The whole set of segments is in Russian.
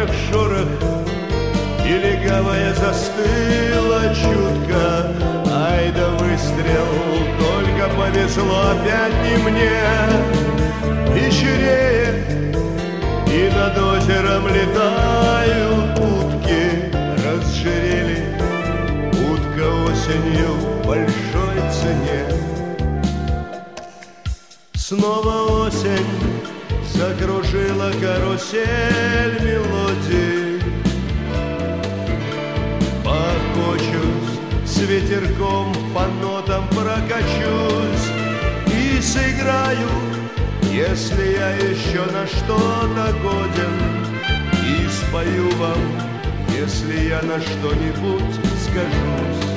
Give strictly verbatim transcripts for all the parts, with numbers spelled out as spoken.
как шорох, и легавая застыла чутко. Ай да выстрел, только повезло опять не мне. Вечереет, и над озером летают утки. Разжирели, утка осенью в большой цене. Снова осень закружила карусель мелодий. Похочусь, с ветерком по нотам прокачусь и сыграю, если я еще на что-то годен, и спою вам, если я на что-нибудь скажусь.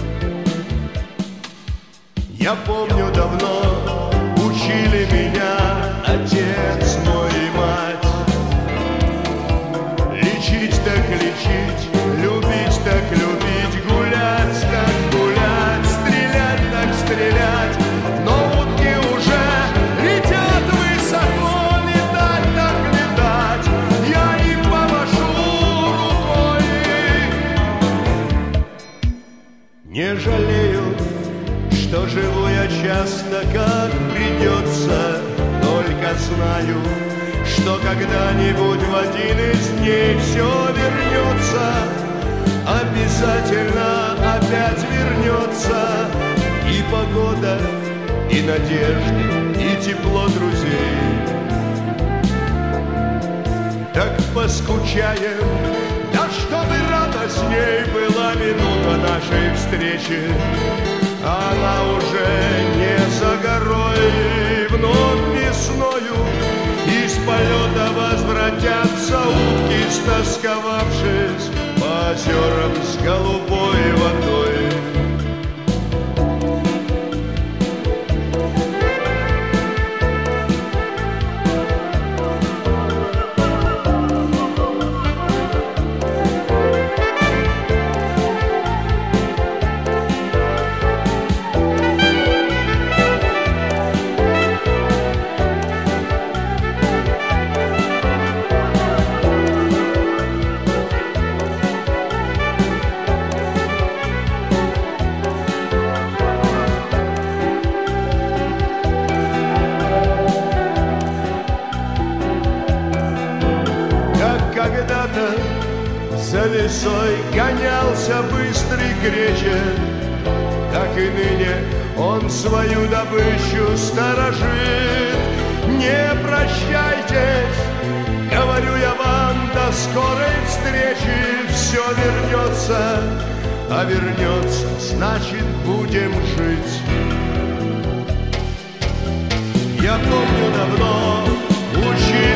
Я помню давно, учили меня отец мой и мать. Лечить так лечить, любить так любить, гулять так гулять, стрелять так стрелять. Но утки уже летят высоко, летать так летать. Я им помашу рукой. Не жалею, что живу я часто, как придется, только знаю, что когда-нибудь в один из дней все вернется, обязательно опять вернется. И погода, и надежды, и тепло друзей. Так поскучаем, да чтобы радостней была минута нашей встречи. Она уже не за горой, вновь весною из полета возвратятся утки, стосковавшись по озерам с голубой водой. Когда-то за лесой гонялся быстрый кречет, так и ныне он свою добычу сторожит. Не прощайтесь, говорю я вам, до скорой встречи. Все вернется, а вернется, значит будем жить. Я помню давно учил